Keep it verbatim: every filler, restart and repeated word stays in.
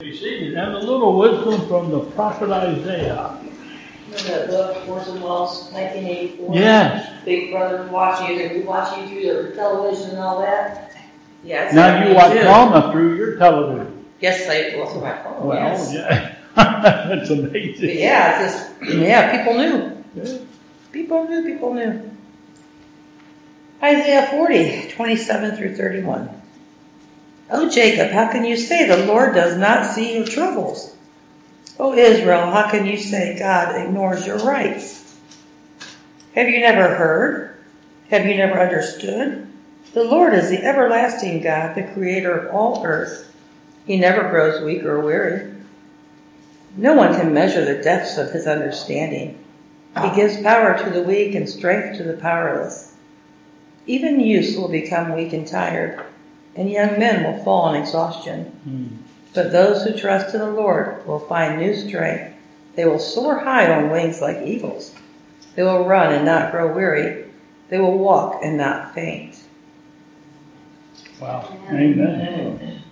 Preceded, and a little wisdom from the prophet Isaiah. Remember that book, Horse and Wells, nineteen eighty-four? Yes. Big Brother watching you, we watch you through the television and all that. Yeah. Now you watch Mama through your television. Yes, I will. My phone. Well, yes. yeah, that's amazing. But yeah, it's just yeah, people knew. Yeah. People knew. People knew. Isaiah forty, twenty-seven through thirty-one. O Jacob, how can you say the Lord does not see your troubles? O Israel, how can you say God ignores your rights? Have you never heard? Have you never understood? The Lord is the everlasting God, the creator of all earth. He never grows weak or weary. No one can measure the depths of his understanding. He gives power to the weak and strength to the powerless. Even youths will become weak and tired, and young men will fall in exhaustion. Mm. But those who trust in the Lord will find new strength. They will soar high on wings like eagles. They will run and not grow weary. They will walk and not faint. Wow. Amen. Amen.